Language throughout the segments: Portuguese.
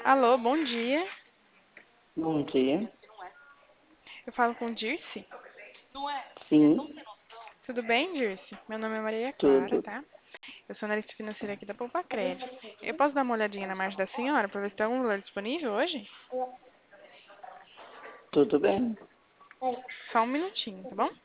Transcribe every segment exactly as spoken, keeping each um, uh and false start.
Alô, bom dia. Bom dia. Eu falo com Dirce. Sim, Tudo bem, Dirce? Meu nome é Maria Clara, tudo. tá? Eu sou analista financeira aqui da Poupa Crédito. Eu posso dar uma olhadinha na margem da senhora para ver se tem algum valor disponível hoje? Tudo bem. Só um minutinho, tá bom?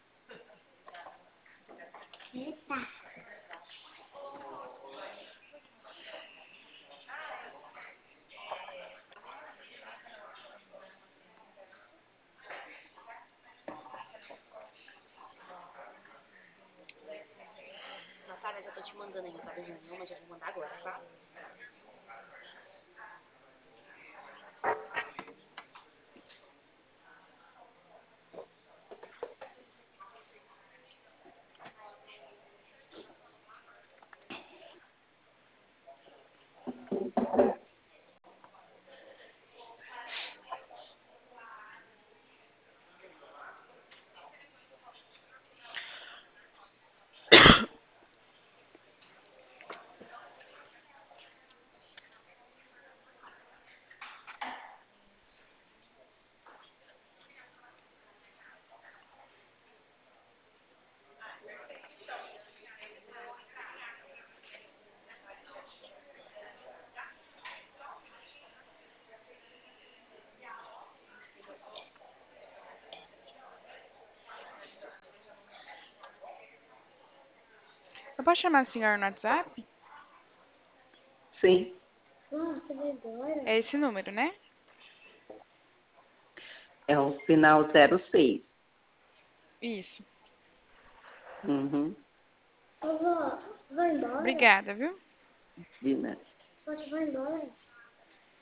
Natália, já tô te mandando aí, não tá vendo nenhuma, já vou mandar agora, tá? Eu posso chamar a senhora no WhatsApp? Sim, É esse número, né? é o final zero seis. Isso. Uhum. Vovó, vai embora? Obrigada, viu? Dina. Pode vai embora?